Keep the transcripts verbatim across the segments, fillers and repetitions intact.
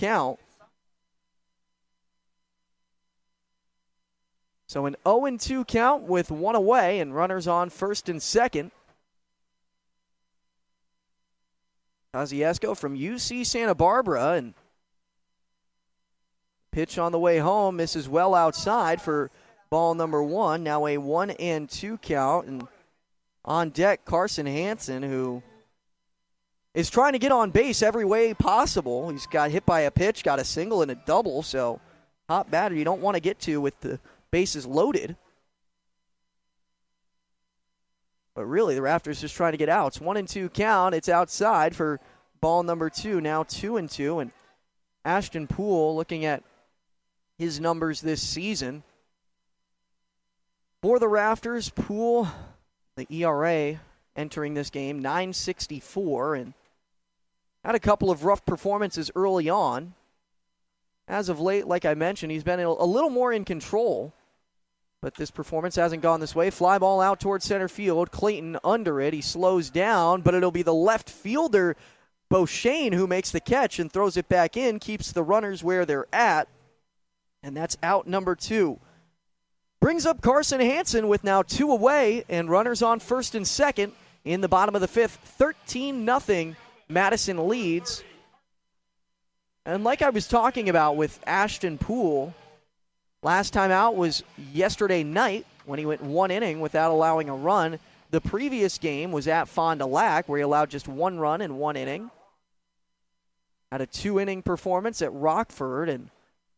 count. So an oh and two count with one away and runners on first and second. Kosciuszko from U C Santa Barbara, and pitch on the way home misses well outside for ball number one. Now a one and two count, and on deck Carson Hansen, who is trying to get on base every way possible. He's got hit by a pitch, got a single and a double, so hot batter you don't want to get to with the bases loaded. But really, the Raptors just trying to get out. It's one and two count. It's outside for ball number two. Now two and two. And Ashton Poole, looking at his numbers this season. For the Raptors, Poole, the E R A entering this game, nine sixty-four. And had a couple of rough performances early on. As of late, like I mentioned, he's been a little more in control. But this performance hasn't gone this way. Fly ball out towards center field. Clayton under it. He slows down, but it'll be the left fielder, Beauchene, who makes the catch and throws it back in, keeps the runners where they're at. And that's out number two. Brings up Carson Hansen with now two away and runners on first and second in the bottom of the fifth. thirteen nothing Madison leads. And like I was talking about with Ashton Poole, last time out was yesterday night when he went one inning without allowing a run. The previous game was at Fond du Lac where he allowed just one run in one inning. Had a two-inning performance at Rockford, and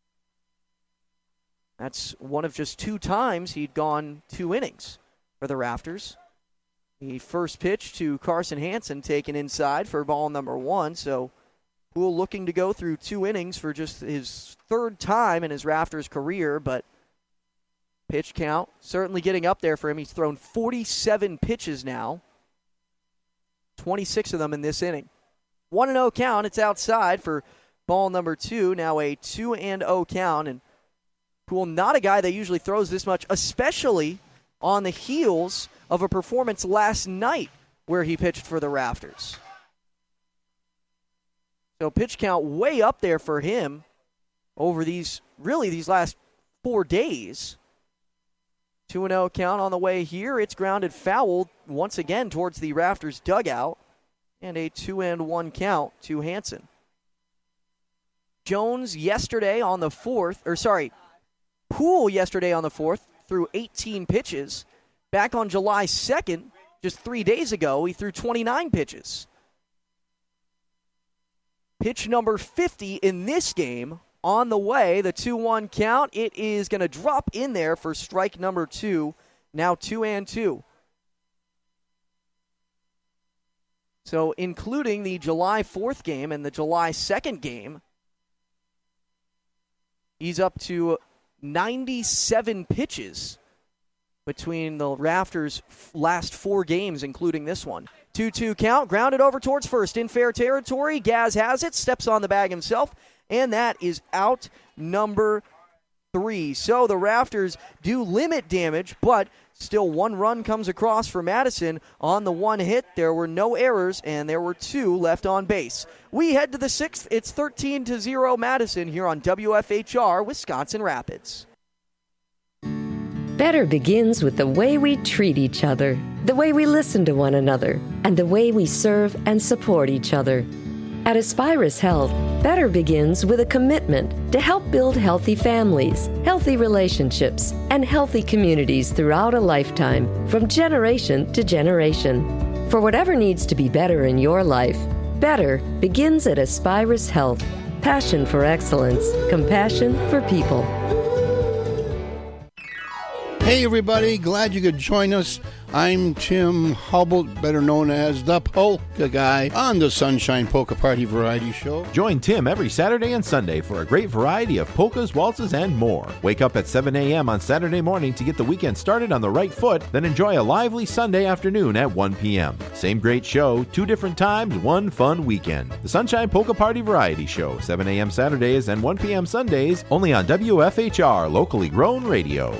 that's one of just two times he'd gone two innings for the Raptors. The first pitch to Carson Hansen taken inside for ball number one, so Poole looking to go through two innings for just his third time in his Raptors career, but pitch count certainly getting up there for him. He's thrown forty-seven pitches now, twenty-six of them in this inning. one and oh count. It's outside for ball number two. Now a two and oh count, and Poole not a guy that usually throws this much, especially on the heels of a performance last night where he pitched for the Raptors. So pitch count way up there for him over these, really these last four days. two and oh count on the way here. It's grounded foul once again towards the Raptors dugout. And a two and one count to Hansen. Jones yesterday on the fourth, or sorry, Poole yesterday on the fourth threw eighteen pitches. Back on July second, just three days ago, he threw twenty-nine pitches. Pitch number fifty in this game on the way, the two one count. It is going to drop in there for strike number two, now two and two. So including the July fourth game and the July second game, he's up to ninety-seven pitches between the Raptors' last four games, including this one. two two count, grounded over towards first in fair territory. Gaz has it, steps on the bag himself, and that is out number three. So the Raptors do limit damage, but still one run comes across for Madison on the one hit. There were no errors, and there were two left on base. We head to the sixth. It's thirteen to zero Madison here on W F H R Wisconsin Rapids. Better begins with the way we treat each other, the way we listen to one another, and the way we serve and support each other. At Aspirus Health, better begins with a commitment to help build healthy families, healthy relationships, and healthy communities throughout a lifetime, from generation to generation. For whatever needs to be better in your life, better begins at Aspirus Health. Passion for excellence, compassion for people. Hey everybody, glad you could join us. I'm Tim Hubble, better known as the Polka Guy, on the Sunshine Polka Party Variety Show. Join Tim every Saturday and Sunday for a great variety of polkas, waltzes, and more. Wake up at seven a.m. on Saturday morning to get the weekend started on the right foot, then enjoy a lively Sunday afternoon at one p.m. Same great show, two different times, one fun weekend. The Sunshine Polka Party Variety Show, seven a.m. Saturdays and one p.m. Sundays, only on W F H R, locally grown radio.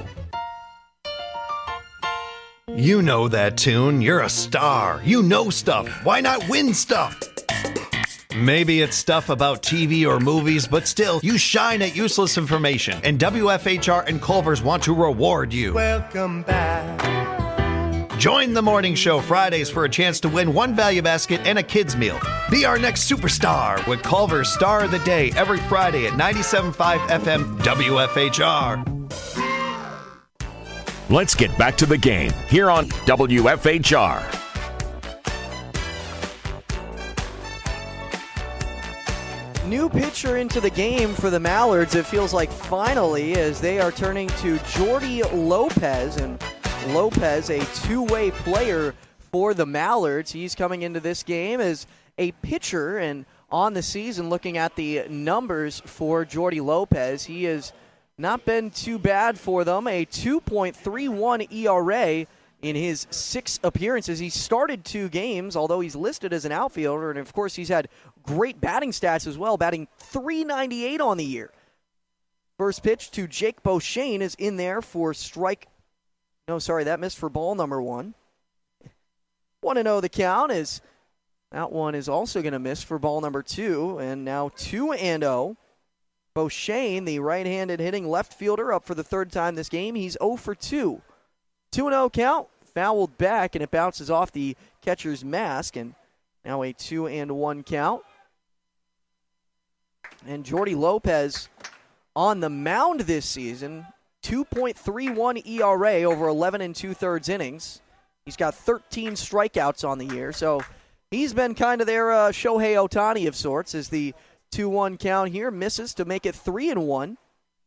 You know that tune. You're a star. You know stuff. Why not win stuff? Maybe it's stuff about T V or movies, but still, you shine at useless information, and W F H R and Culver's want to reward you. Welcome back. Join the morning show Fridays for a chance to win one value basket and a kids meal. Be our next superstar with Culver's Star of the Day every Friday at ninety-seven point five F M W F H R. Let's get back to the game here on W F H R. New pitcher into the game for the Mallards, it feels like finally, as they are turning to Jordy Lopez. And Lopez, a two-way player for the Mallards. He's coming into this game as a pitcher, and on the season, looking at the numbers for Jordy Lopez, he has not been too bad for them. A two point three one E R A in his six appearances. He started two games, although he's listed as an outfielder, and of course he's had great batting stats as well, batting three ninety-eight on the year. First pitch to Jake Beauchene is in there for strike. No, sorry, that missed for ball number one. one and oh the count is that one is also going to miss for ball number two, and now two and oh. Beauchene, the right-handed hitting left fielder, up for the third time this game. He's oh for two. two and oh count, fouled back, and it bounces off the catcher's mask, and now a two and one count. And Jordy Lopez on the mound this season, two point three one E R A over eleven and two-thirds innings. He's got thirteen strikeouts on the year, so he's been kind of their uh, Shohei Ohtani of sorts, as the two one count here misses to make it three and one.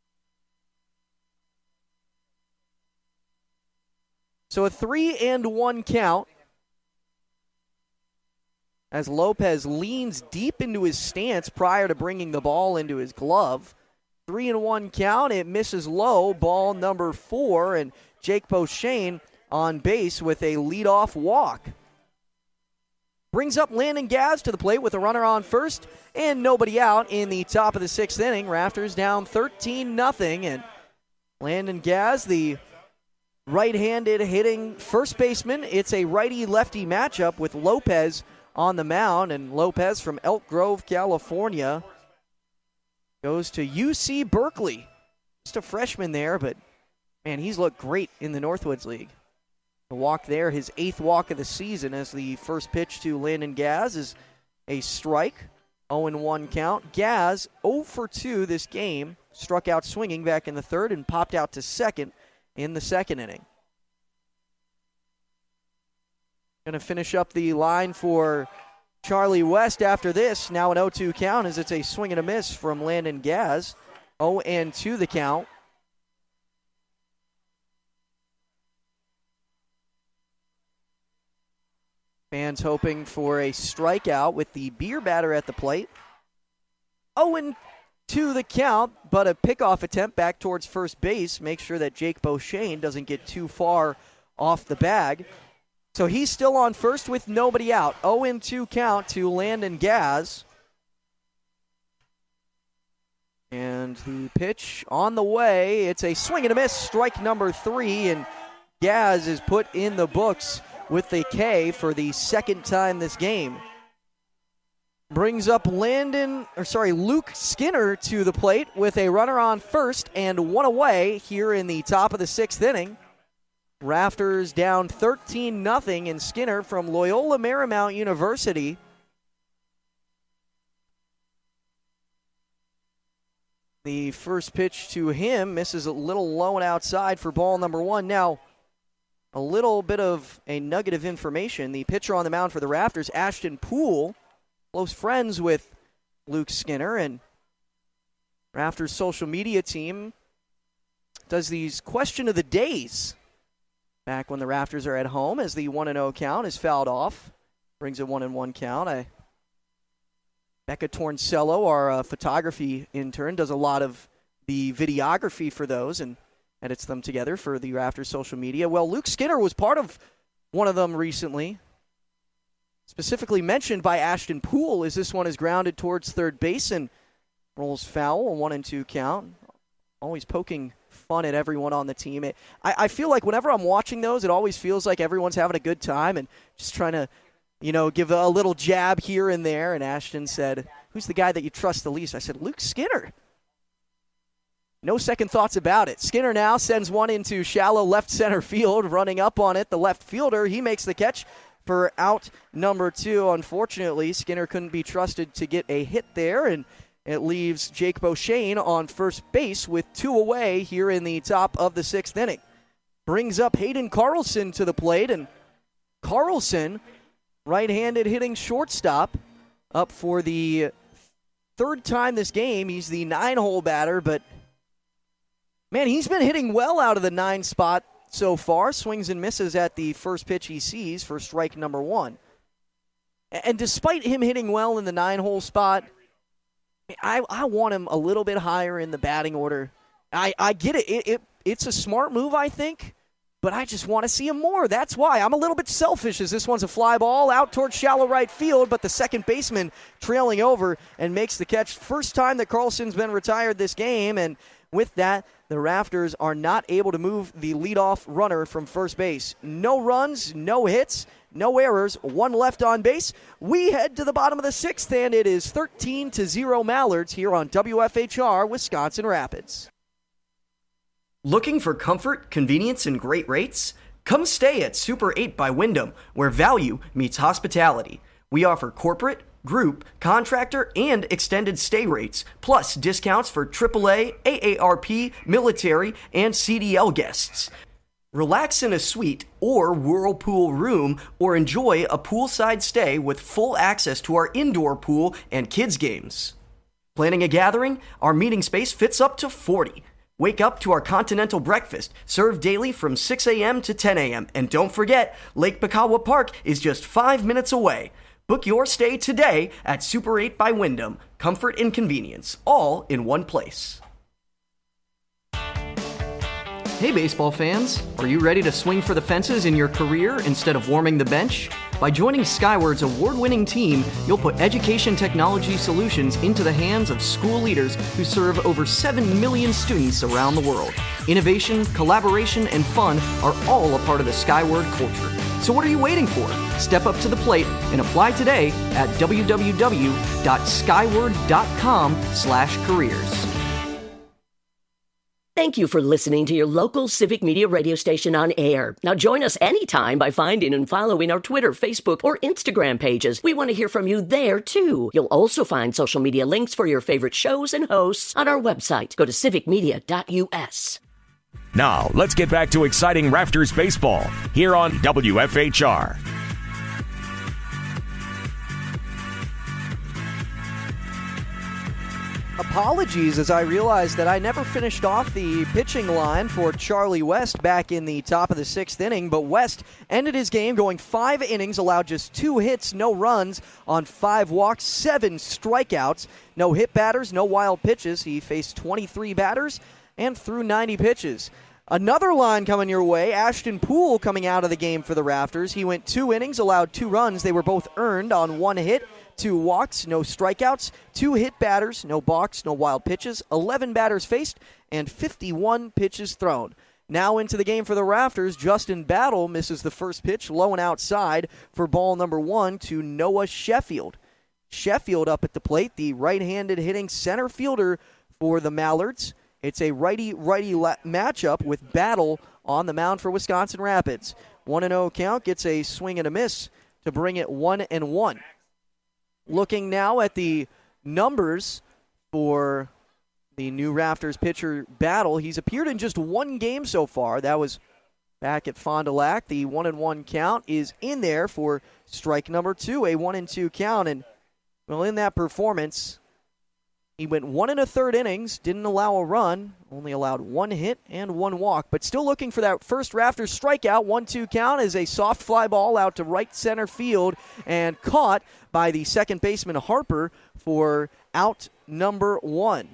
So a three and one count as Lopez leans deep into his stance prior to bringing the ball into his glove. Three and one count. It misses low. Ball number four, and Jake Beauchene on base with a leadoff walk. Brings up Landon Gaz to the plate with a runner on first and nobody out in the top of the sixth inning. Raptors down thirteen nothing, and Landon Gaz, the right-handed hitting first baseman. It's a righty-lefty matchup with Lopez on the mound, and Lopez from Elk Grove, California, goes to U C Berkeley. Just a freshman there, but, man, he's looked great in the Northwoods League. The walk there, his eighth walk of the season, as the first pitch to Landon Gaz is a strike. oh and one count. Gaz, oh for two this game, struck out swinging back in the third and popped out to second in the second inning. Going to finish up the line for Charlie West after this. Now an oh two count, as it's a swing and a miss from Landon Gaz. oh and two the count. Fans hoping for a strikeout with the beer batter at the plate. oh and two the count, but a pickoff attempt back towards first base. Make sure that Jake Beauchene doesn't get too far off the bag. So he's still on first with nobody out. oh and two count to Landon Gaz. And the pitch on the way. It's a swing and a miss, strike number three, and Gaz is put in the books with a K for the second time this game. Brings up Landon, or sorry, Luke Skinner to the plate with a runner on first and one away here in the top of the sixth inning. Raptors down thirteen nothing, and Skinner from Loyola Marymount University the first pitch to him misses a little low and outside for ball number one. Now, a little bit of a nugget of information. The pitcher on the mound for the Raptors, Ashton Poole, close friends with Luke Skinner, and Raptors' social media team does these question of the days back when the Raptors are at home, as the one and oh count is fouled off. Brings a one and one count. I, Becca Torncello, our uh, photography intern, does a lot of the videography for those and edits them together for the Raptors social media. Well, Luke Skinner was part of one of them recently. Specifically mentioned by Ashton Poole, as this one is grounded towards third base and rolls foul, a one and two count. Always poking fun at everyone on the team. It, I, I feel like whenever I'm watching those, it always feels like everyone's having a good time and just trying to you know, give a little jab here and there. And Ashton said, "Who's the guy that you trust the least?" I said, "Luke Skinner." No second thoughts about it. Skinner now sends one into shallow left center field. Running up on it, the left fielder, he makes the catch for out number two. Unfortunately, Skinner couldn't be trusted to get a hit there, and it leaves Jake Beauchene on first base with two away here in the top of the sixth inning. Brings up Hayden Carlson to the plate, and Carlson, right-handed hitting shortstop, up for the third time this game. He's the nine-hole batter, but man, he's been hitting well out of the nine spot so far. Swings and misses at the first pitch he sees for strike number one. And despite him hitting well in the nine-hole spot, I, I want him a little bit higher in the batting order. I, I get it. It, it. It's a smart move, I think, but I just want to see him more. That's why I'm a little bit selfish, as this one's a fly ball out towards shallow right field, but the second baseman trailing over and makes the catch. First time that Carlson's been retired this game, and with that, the Rafters are not able to move the leadoff runner from first base. No runs, no hits, no errors, one left on base. We head to the bottom of the sixth, and it is thirteen to zero Mallards here on W F H R Wisconsin Rapids. Looking for comfort, convenience, and great rates? Come stay at Super eight by Wyndham, where value meets hospitality. We offer corporate, group, contractor, and extended stay rates, plus discounts for triple A, A A R P, military, and C D L guests. Relax in a suite or whirlpool room, or enjoy a poolside stay with full access to our indoor pool and kids' games. Planning a gathering? Our meeting space fits up to forty. Wake up to our continental breakfast, served daily from six a.m. to ten a.m. And don't forget, Lake Pikawa Park is just five minutes away. Book your stay today at Super eight by Wyndham. Comfort and convenience, all in one place. Hey baseball fans, are you ready to swing for the fences in your career instead of warming the bench? By joining Skyward's award-winning team, you'll put education technology solutions into the hands of school leaders who serve over seven million students around the world. Innovation, collaboration, and fun are all a part of the Skyward culture. So what are you waiting for? Step up to the plate and apply today at w w w dot skyward dot com slash careers. Thank you for listening to your local Civic Media radio station on air. Now join us anytime by finding and following our Twitter, Facebook, or Instagram pages. We want to hear from you there, too. You'll also find social media links for your favorite shows and hosts on our website. Go to civic media dot u s. Now, let's get back to exciting Rafters baseball here on W F H R. Apologies, as I realized that I never finished off the pitching line for Charlie West back in the top of the sixth inning, but West ended his game going five innings, allowed just two hits, no runs on five walks, seven strikeouts, no hit batters, no wild pitches. He faced twenty-three batters and threw ninety pitches. Another line coming your way, Ashton Poole coming out of the game for the Rafters. He went two innings, allowed two runs. They were both earned on one hit, two walks, no strikeouts, two hit batters, no balks, no wild pitches, eleven batters faced, and fifty-one pitches thrown. Now into the game for the Rafters, Justin Battle misses the first pitch, low and outside for ball number one to Noah Sheffield. Sheffield up at the plate, the right-handed hitting center fielder for the Mallards. It's a righty-righty la- matchup with Battle on the mound for Wisconsin Rapids. one and oh count, gets a swing and a miss to bring it one and one. Looking now at the numbers for the new Rafters pitcher Battle, he's appeared in just one game so far. That was back at Fond du Lac. The one and one count is in there for strike number two, a one and two count. And, well, in that performance, he went one and a third innings, didn't allow a run, only allowed one hit and one walk, but still looking for that first Rafters strikeout. one two count is a soft fly ball out to right center field and caught by the second baseman Harper for out number one.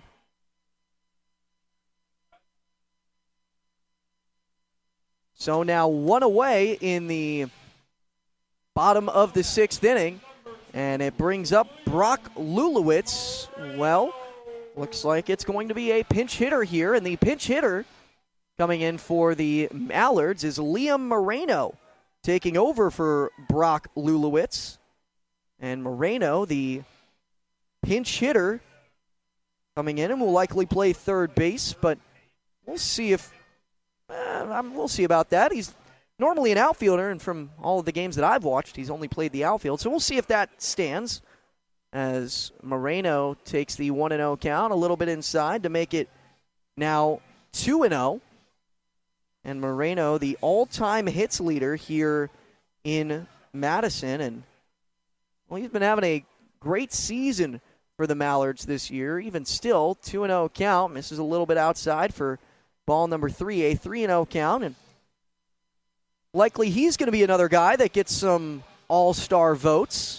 So now one away in the bottom of the sixth inning. And it brings up Brock Lulowitz. Well, looks like it's going to be a pinch hitter here. And the pinch hitter coming in for the Mallards is Liam Moreno. taking over for Brock Lulowitz. And Moreno, the pinch hitter, coming in and will likely play third base, but we'll see if uh, we'll see about that. He's normally an outfielder, and from all of the games that I've watched, he's only played the outfield. So we'll see if that stands as Moreno takes the one and oh count, a little bit inside to make it now two and oh. And Moreno, the all-time hits leader here in Madison, and well, he's been having a great season for the Mallards this year. Even still, two and oh count. Misses a little bit outside for ball number three, a three and oh count. And likely he's going to be another guy that gets some all-star votes.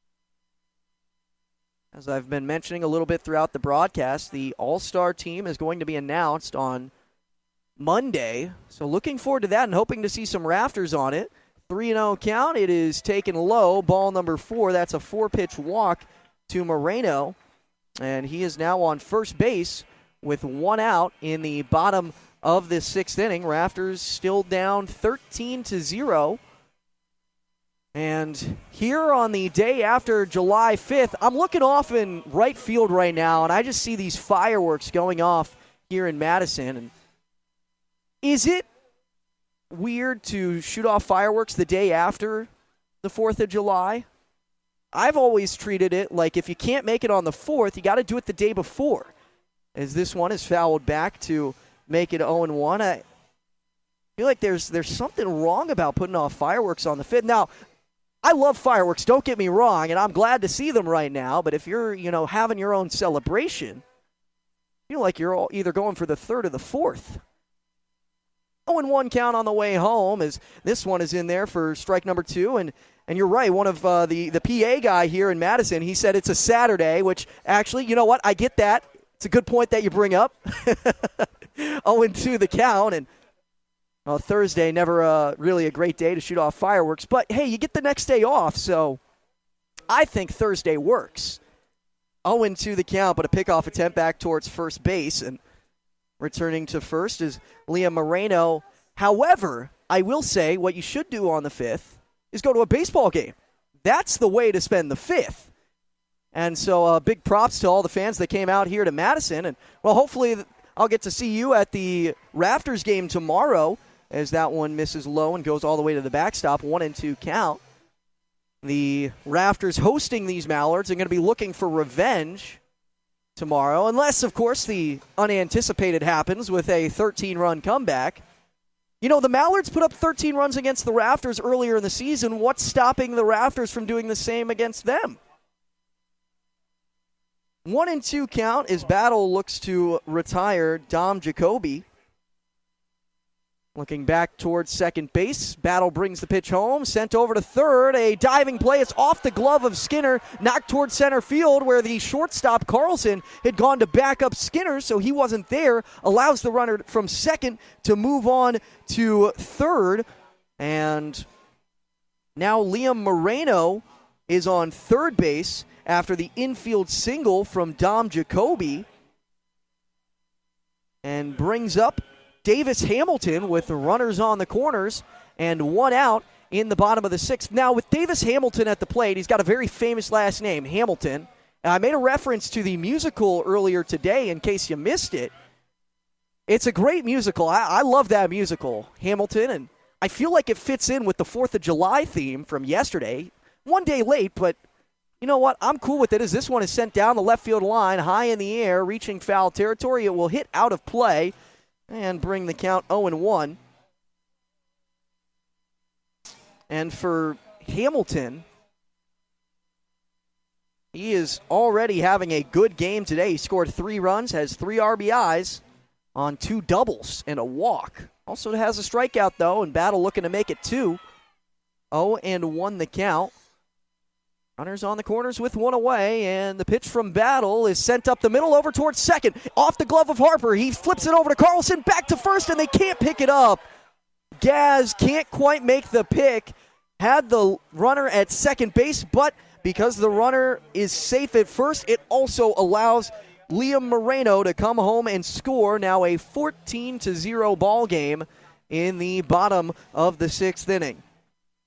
As I've been mentioning a little bit throughout the broadcast, the all-star team is going to be announced on Monday. So looking forward to that and hoping to see some rafters on it. three and oh count. It is taken low. Ball number four. That's a four-pitch walk to Moreno. And he is now on first base with one out in the bottom of the sixth inning. Rafters still down thirteen to zero. And here on the day after July fifth, I'm looking off in right field right now, and I just see these fireworks going off here in Madison. And is it weird to shoot off fireworks the day after the fourth of July? I've always treated it like if you can't make it on the fourth, you got to do it the day before. As this one is fouled back to make it oh and one. I feel like there's there's something wrong about putting off fireworks on the fifth. Now, I love fireworks, don't get me wrong, and I'm glad to see them right now, but if you're, you know, having your own celebration, I feel like you're all either going for the third or the fourth. oh and one count on the way home as this one is in there for strike number two. And, and you're right, one of uh, the, the P A guy here in Madison, he said it's a Saturday, which actually, you know what, I get that. It's a good point that you bring up. oh and two the count, and well, Thursday, never uh, really a great day to shoot off fireworks. But, hey, you get the next day off, so I think Thursday works. oh and two the count, but a pickoff attempt back towards first base, and returning to first is Liam Moreno. However, I will say what you should do on the fifth is go to a baseball game. That's the way to spend the fifth. And so uh, big props to all the fans that came out here to Madison. And, well, hopefully I'll get to see you at the Rafters game tomorrow as that one misses low and goes all the way to the backstop. One and two count. The Rafters hosting these Mallards are going to be looking for revenge tomorrow, unless, of course, the unanticipated happens with a thirteen-run comeback. You know, the Mallards put up thirteen runs against the Rafters earlier in the season. What's stopping the Rafters from doing the same against them? One and two count as Battle looks to retire Dom Jacoby. Looking back towards second base, Battle brings the pitch home, sent over to third, a diving play. It's off the glove of Skinner, knocked towards center field where the shortstop Carlson had gone to back up Skinner, so he wasn't there. Allows the runner from second to move on to third. And now Liam Moreno is on third base after the infield single from Dom Jacoby, and brings up Davis Hamilton with the runners on the corners and one out in the bottom of the sixth. Now, with Davis Hamilton at the plate, he's got a very famous last name, Hamilton. I made a reference to the musical earlier today in case you missed it. It's a great musical. I, I love that musical, Hamilton, and I feel like it fits in with the fourth of July theme from yesterday. One day late, but you know what? I'm cool with it as this one is sent down the left field line, high in the air, reaching foul territory. It will hit out of play and bring the count oh and one. And for Hamilton, he is already having a good game today. He scored three runs, has three R B Is on two doubles and a walk. Also has a strikeout, though, and Battle looking to make it two. oh and one the count. Runners on the corners with one away, and the pitch from Battle is sent up the middle over towards second. Off the glove of Harper. He flips it over to Carlson, back to first, and they can't pick it up. Gaz can't quite make the pick. Had the runner at second base, but because the runner is safe at first, it also allows Liam Moreno to come home and score. Now a fourteen to zero ball game in the bottom of the sixth inning.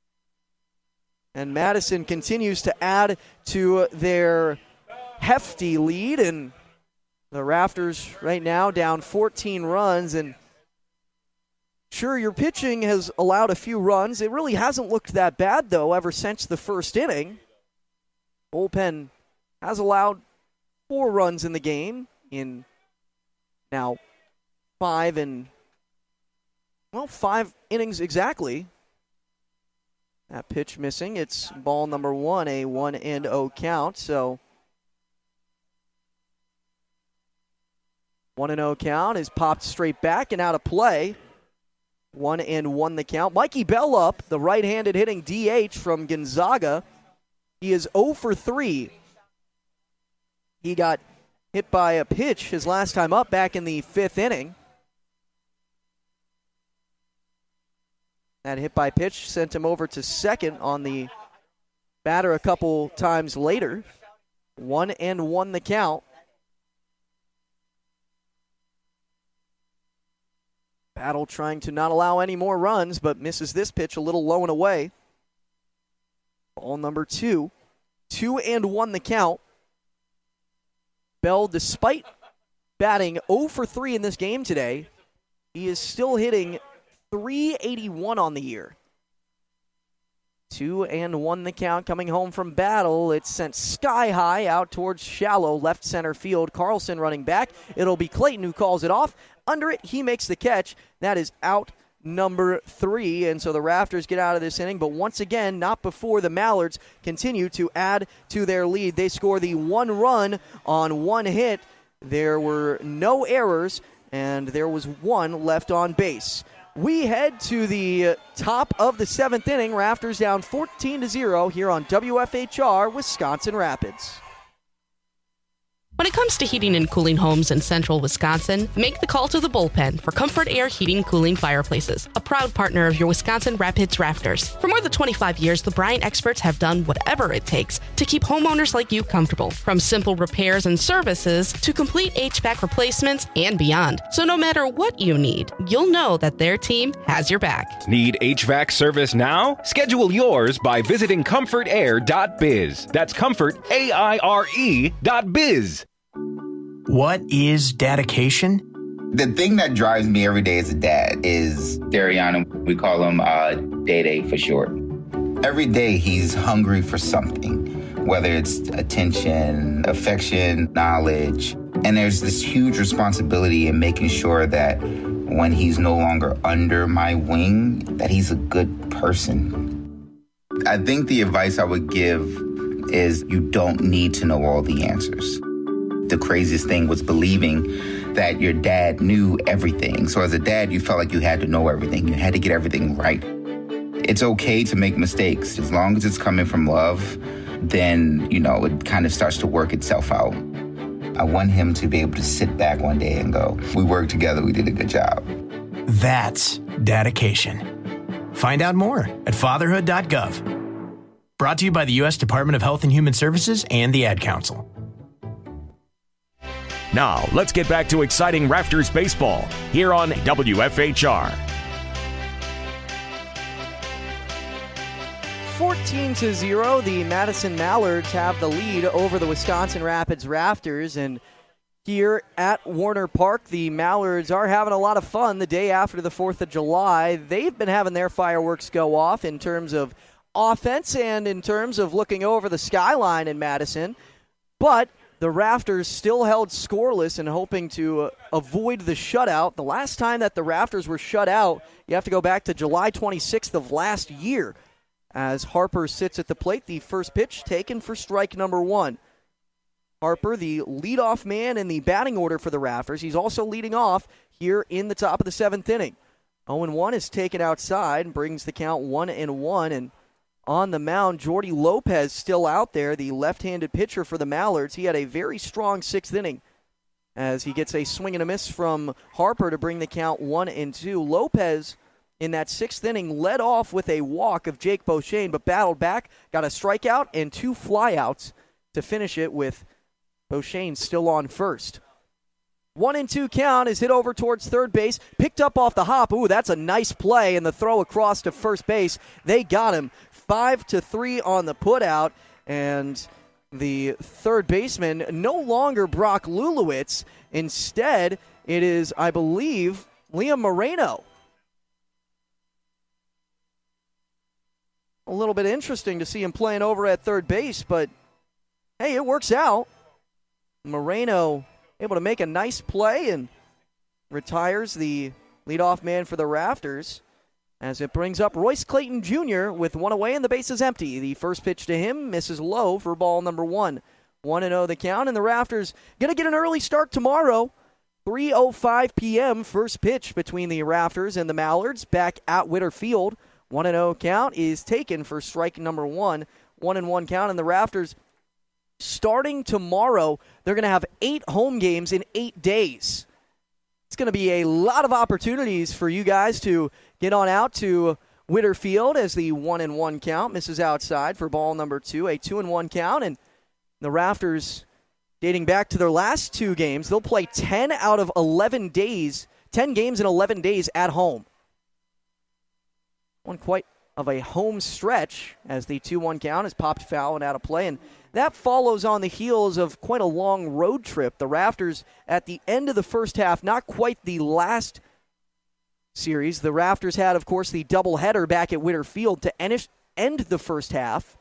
And Madison continues to add to their hefty lead, and the Rafters right now down fourteen runs. And sure, your pitching has allowed a few runs. It really hasn't looked that bad, though, ever since the first inning. Bullpen has allowed four runs in the game in now five and, well, five innings exactly. That pitch missing. It's ball number one, a one and oh count. So one and oh count is popped straight back and out of play. One and one the count. Mikey Bell up, the right-handed hitting D H from Gonzaga. He is oh for three. He got hit by a pitch his last time up back in the fifth inning. That hit by pitch sent him over to second on the batter a couple times later. One and one the count. Battle trying to not allow any more runs, but misses this pitch a little low and away. Ball number two. Two and one the count. Bell, despite batting oh for three in this game today, he is still hitting three eighty-one on the year. Two and one the count coming home from battle. It's sent sky high out towards shallow left center field. Carlson running back. It'll be Clayton who calls it off. Under it, he makes the catch. That is out number three. And so the Rafters get out of this inning, but once again, not before the Mallards continue to add to their lead. They score the one run on one hit. There were no errors, and there was one left on base. We head to the top of the seventh inning. Rafters down fourteen to zero here on W F H R Wisconsin Rapids. When it comes to heating and cooling homes in central Wisconsin, make the call to the Bullpen for Comfort Air Heating Cooling Fireplaces, a proud partner of your Wisconsin Rapids Rafters. For more than twenty-five years, the Bryant experts have done whatever it takes to keep homeowners like you comfortable, from simple repairs and services to complete H V A C replacements and beyond. So no matter what you need, you'll know that their team has your back. Need H V A C service now? Schedule yours by visiting comfort air dot biz. That's comfort, A I R E dot biz. What is dedication? The thing that drives me every day as a dad is Dariano. We call him uh, Day-Day for short. Every day he's hungry for something, whether it's attention, affection, knowledge. And there's this huge responsibility in making sure that when he's no longer under my wing, that he's a good person. I think the advice I would give is you don't need to know all the answers. The craziest thing was believing that your dad knew everything. So as a dad, you felt like you had to know everything. You had to get everything right. It's okay to make mistakes. As long as it's coming from love, then, you know, it kind of starts to work itself out. I want him to be able to sit back one day and go, we worked together, we did a good job. That's dedication. Find out more at fatherhood dot gov. Brought to you by the U S Department of Health and Human Services and the Ad Council. Now, let's get back to exciting Rafters baseball here on W F H R. fourteen to zero, the Madison Mallards have the lead over the Wisconsin Rapids Rafters. And here at Warner Park, the Mallards are having a lot of fun the day after the fourth of July. They've been having their fireworks go off in terms of offense and in terms of looking over the skyline in Madison. But the Rafters still held scoreless and hoping to uh, avoid the shutout. The last time that the Rafters were shut out, you have to go back to July twenty-sixth of last year, as Harper sits at the plate. The first pitch taken for strike number one. Harper, the leadoff man in the batting order for the Rafters. He's also leading off here in the top of the seventh inning. oh and one is taken outside and brings the count one and one. And on the mound, Jordy Lopez still out there, the left-handed pitcher for the Mallards. He had a very strong sixth inning as he gets a swing and a miss from Harper to bring the count one and two. Lopez, in that sixth inning, led off with a walk of Jake Beauchene, but battled back, got a strikeout and two flyouts to finish it with Beauchene still on first. One and two count is hit over towards third base, picked up off the hop. Ooh, that's a nice play, and the throw across to first base. They got him. Five to three on the putout, and the third baseman no longer Brock Lulowitz. Instead, it is, I believe, Liam Moreno. A little bit interesting to see him playing over at third base, but hey, it works out. Moreno able to make a nice play and retires the leadoff man for the Rafters as it brings up Royce Clayton Junior with one away and the base is empty. The first pitch to him misses low for ball number one. one and oh the count, and the Rafters going to get an early start tomorrow. three oh five p.m. first pitch between the Rafters and the Mallards back at Witter Field. one and oh count is taken for strike number one. one and one count, and the Rafters starting tomorrow, they're going to have eight home games in eight days. It's going to be a lot of opportunities for you guys to get on out to Witter Field as the one and one count misses outside for ball number two, a two and one count, and the Rafters, dating back to their last two games, they'll play ten out of eleven days, ten games in eleven days at home. One quite of a home stretch as the two one count is popped foul and out of play, and that follows on the heels of quite a long road trip. The Rafters at the end of the first half, not quite the last series. The Rafters had, of course, the doubleheader back at Witter Field to end the first half.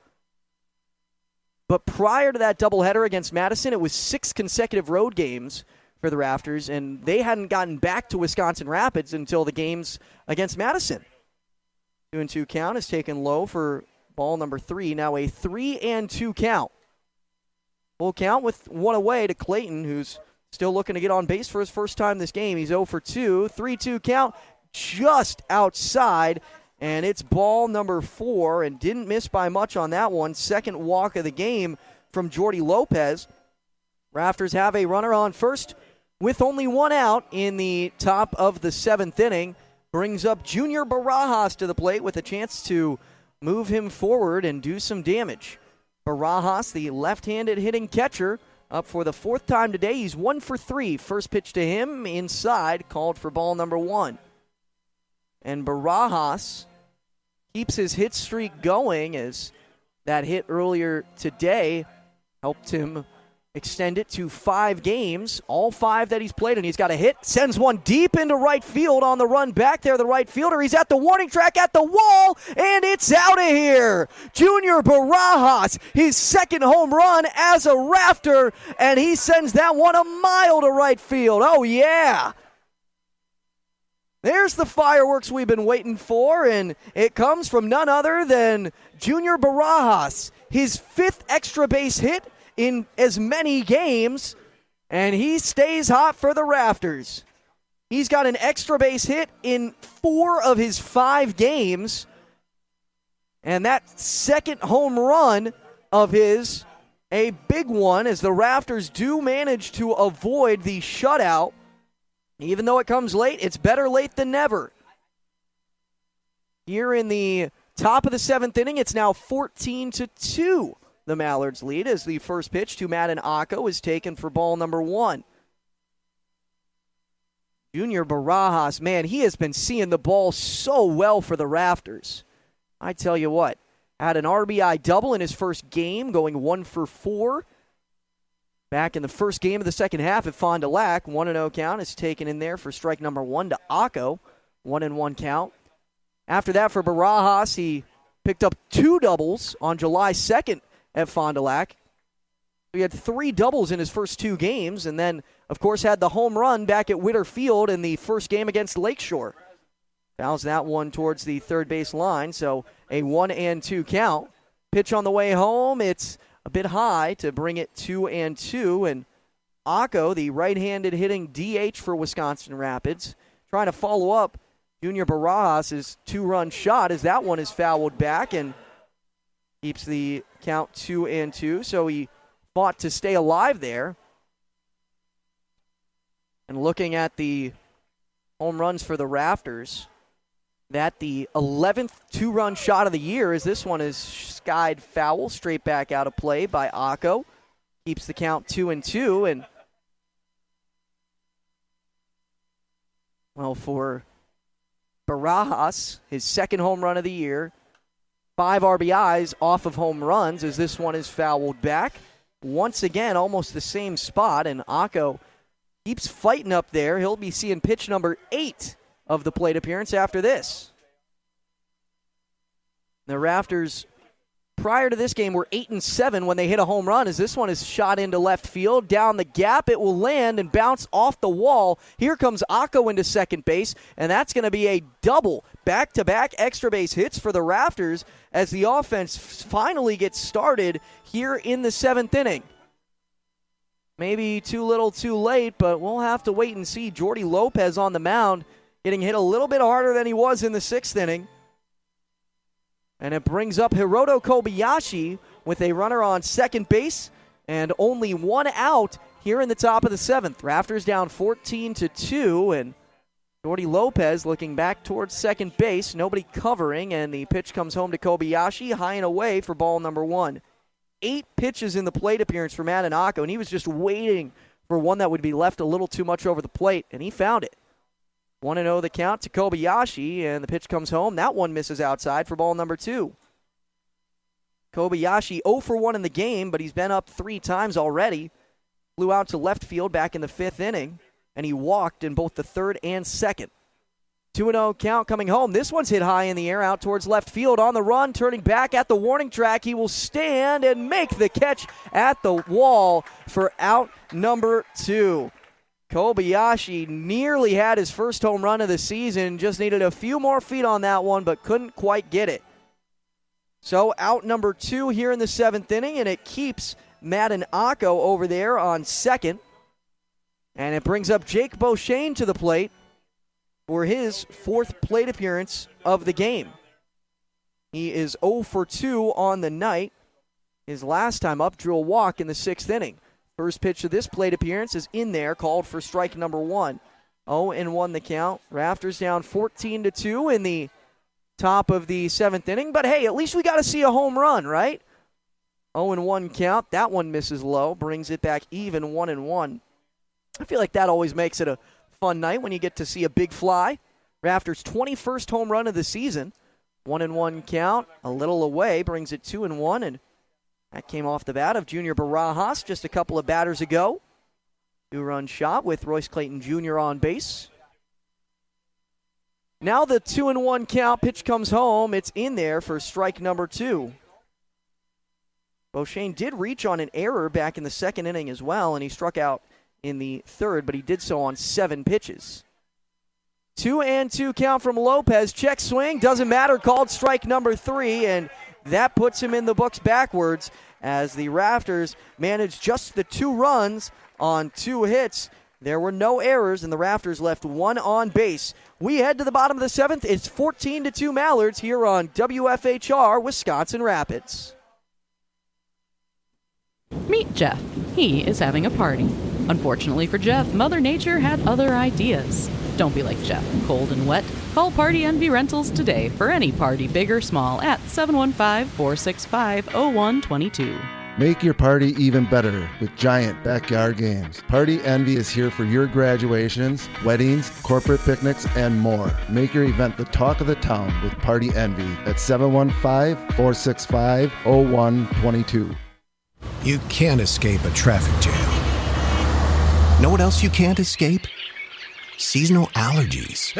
But prior to that doubleheader against Madison, it was six consecutive road games for the Rafters, and they hadn't gotten back to Wisconsin Rapids until the games against Madison. Two and two count is taken low for ball number three. Now a three and two count. Full count with one away to Clayton, who's still looking to get on base for his first time this game. He's oh for two. three two count just outside, and it's ball number four, and didn't miss by much on that one. Second walk of the game from Jordy Lopez. Rafters have a runner on first with only one out in the top of the seventh inning. Brings up Junior Barajas to the plate with a chance to move him forward and do some damage. Barajas, the left-handed hitting catcher, up for the fourth time today. He's one for three. First pitch to him inside, called for ball number one. And Barajas keeps his hit streak going as that hit earlier today helped him extend it to five games, all five that he's played, and he's got a hit. Sends one deep into right field on the run back there, the right fielder. He's at the warning track at the wall, and it's out of here. Junior Barajas, his second home run as a Rafter, and he sends that one a mile to right field. Oh, yeah. There's the fireworks we've been waiting for, and it comes from none other than Junior Barajas, his fifth extra base hit in as many games, and he stays hot for the Rafters. He's got an extra base hit in four of his five games, and that second home run of his, a big one, as the Rafters do manage to avoid the shutout. Even though it comes late, it's better late than never. Here in the top of the seventh inning, it's now fourteen to two. The Mallards lead as the first pitch to Madden Acco is taken for ball number one. Junior Barajas, man, he has been seeing the ball so well for the Rafters. I tell you what, had an R B I double in his first game, going one for four. Back in the first game of the second half at Fond du Lac, one and oh count is taken in there for strike number one to Acco, one and one count. After that for Barajas, he picked up two doubles on July second at Fond du Lac. He had three doubles in his first two games, and then, of course, had the home run back at Witter Field in the first game against Lakeshore. Fouls that one towards the third base line, so a one and two count. Pitch on the way home, it's a bit high to bring it two and two, and Acco, the right-handed hitting D H for Wisconsin Rapids, trying to follow up Junior Barajas' two-run shot as that one is fouled back and keeps the count two and two, so he fought to stay alive there. And looking at the home runs for the Rafters, that the eleventh two-run shot of the year, as this one is skied foul, straight back out of play by Acco. Keeps the count two and two, and Well, for Barajas, his second home run of the year, five R B Is off of home runs as this one is fouled back. Once again, almost the same spot, and Akko keeps fighting up there. He'll be seeing pitch number eight of the plate appearance after this. The Rafters, prior to this game, were eight and seven when they hit a home run, as this one is shot into left field. Down the gap, it will land and bounce off the wall. Here comes Akko into second base, and that's going to be a double. Back-to-back extra base hits for the Rafters as the offense finally gets started here in the seventh inning. Maybe too little too late, but we'll have to wait and see. Jordy Lopez on the mound, getting hit a little bit harder than he was in the sixth inning. And it brings up Hiroto Kobayashi with a runner on second base and only one out here in the top of the seventh. Rafters down fourteen to two, and Jordy Lopez looking back towards second base. Nobody covering, and the pitch comes home to Kobayashi, high and away for ball number one. Eight pitches in the plate appearance for Matt Akko, and he was just waiting for one that would be left a little too much over the plate, and he found it. one and oh the count to Kobayashi, and the pitch comes home. That one misses outside for ball number two. Kobayashi oh for one in the game, but he's been up three times already. Flew out to left field back in the fifth inning, and he walked in both the third and second. two and oh count coming home. This one's hit high in the air out towards left field. On the run, turning back at the warning track. He will stand and make the catch at the wall for out number two. Kobayashi nearly had his first home run of the season. Just needed a few more feet on that one, but couldn't quite get it. So out number two here in the seventh inning, and it keeps Matt Akko over there on second. And it brings up Jake Beauchene to the plate for his fourth plate appearance of the game. He is oh for two on the night. His last time up drew a walk in the sixth inning. First pitch of this plate appearance is in there, called for strike number one. oh and one the count. Rafters down fourteen to two in the top of the seventh inning. But hey, at least we got to see a home run, right? oh and one count. That one misses low, brings it back even one and one. I feel like that always makes it a fun night when you get to see a big fly. Rafters' twenty-first home run of the season. one and one count, a little away, brings it two and one, and that came off the bat of Junior Barajas just a couple of batters ago. Two-run shot with Royce Clayton Junior on base. Now the two and one count, pitch comes home. It's in there for strike number two. Beauchene did reach on an error back in the second inning as well, and he struck out in the third, but he did so on seven pitches. Two and two count from Lopez. Check swing, doesn't matter, called strike number three, and that puts him in the books backwards as the Rafters managed just the two runs on two hits. There were no errors, and the Rafters left one on base. We head to the bottom of the seventh. It's fourteen to two Mallards here on W F H R Wisconsin Rapids. Meet Jeff. He is having a party. Unfortunately for Jeff, Mother Nature had other ideas. Don't be like Jeff, cold and wet. Call Party Envy Rentals today for any party, big or small, at seven one five, four six five, zero one two two. Make your party even better with giant backyard games. Party Envy is here for your graduations, weddings, corporate picnics, and more. Make your event the talk of the town with Party Envy at seven one five, four six five, zero one two two. You can't escape a traffic jam. Know what else you can't escape? Seasonal allergies.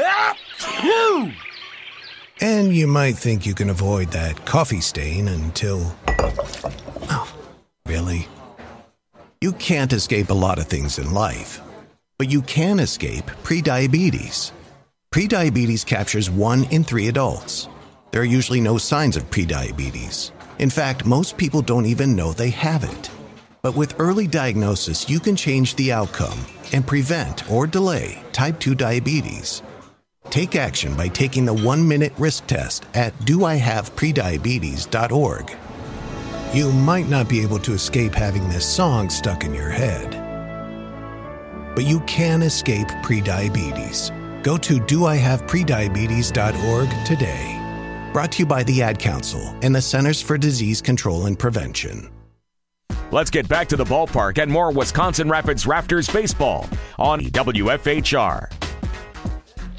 And you might think you can avoid that coffee stain until... Oh, really? You can't escape a lot of things in life, but you can escape prediabetes. Prediabetes captures one in three adults. There are usually no signs of prediabetes. In fact, most people don't even know they have it. But with early diagnosis, you can change the outcome and prevent or delay type two diabetes. Take action by taking the one-minute risk test at do I have prediabetes dot org. You might not be able to escape having this song stuck in your head, but you can escape prediabetes. Go to do I have prediabetes dot org today. Brought to you by the Ad Council and the Centers for Disease Control and Prevention. Let's get back to the ballpark and more Wisconsin Rapids Rafters baseball on W F H R.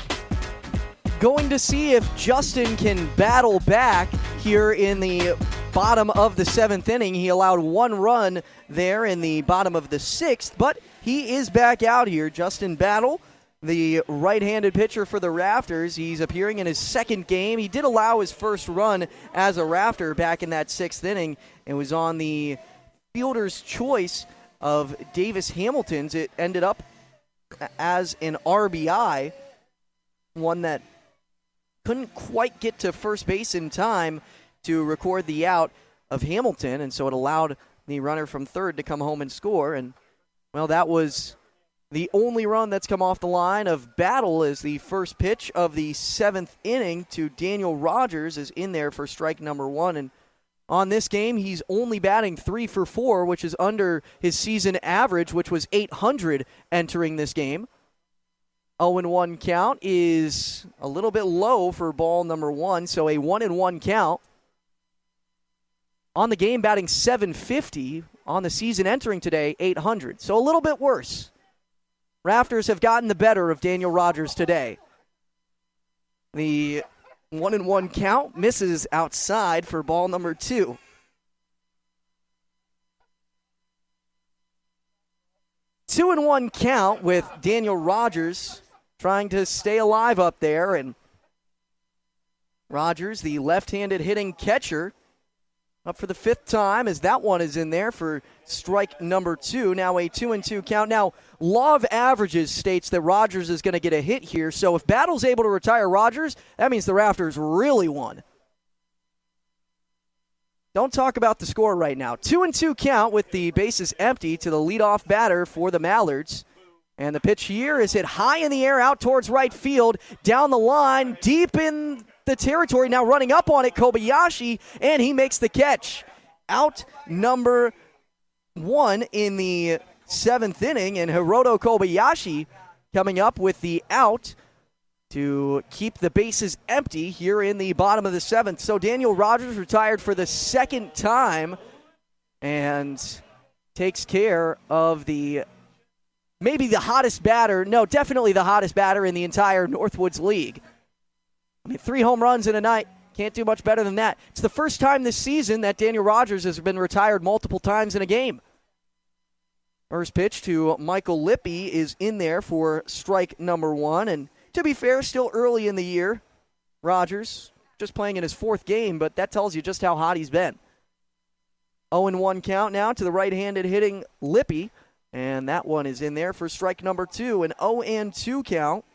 going to see if Justin can battle back here in the bottom of the seventh inning. He allowed one run there in the bottom of the sixth, but he is back out here. Justin Battle, the right-handed pitcher for the Rafters. He's appearing in his second game. He did allow his first run as a Rafter back in that sixth inning. It was on the fielder's choice of Davis Hamilton's. It ended up as an R B I, one that couldn't quite get to first base in time to record the out of Hamilton, and so it allowed the runner from third to come home and score. And, well, that was the only run that's come off the line of Battle. As the first pitch of the seventh inning to Daniel Rogers is in there for strike number one. And on this game, he's only batting three for four, which is under his season average, which was eight hundred entering this game. oh and one count is a little bit low for ball number one, so a one and one count. On the game, batting seven fifty. On the season entering today, eight hundred. So a little bit worse. Rafters have gotten the better of Daniel Rogers today. The one and one count misses outside for ball number two. Two and one count with Daniel Rogers trying to stay alive up there. And Rogers, the left-handed hitting catcher, up for the fifth time as that one is in there for strike number two. Now a two and two count. Now, law of averages states that Rogers is going to get a hit here. So if Battle's able to retire Rogers, that means the Rafters really won. Don't talk about the score right now. Two and two count with the bases empty to the leadoff batter for the Mallards. And the pitch here is hit high in the air out towards right field, down the line, deep in the territory. Now running up on it, Kobayashi, and he makes the catch. Out number one in the seventh inning, and Hiroto Kobayashi coming up with the out to keep the bases empty here in the bottom of the seventh. So Daniel Rogers retired for the second time and takes care of the maybe the hottest batter, no, definitely the hottest batter in the entire Northwoods League. I mean, three home runs in a night. Can't do much better than that. It's the first time this season that Daniel Rogers has been retired multiple times in a game. First pitch to Michael Lippy is in there for strike number one. And to be fair, still early in the year. Rogers just playing in his fourth game, but that tells you just how hot he's been. oh and one count now to the right-handed hitting Lippy. And that one is in there for strike number two. An oh and two count.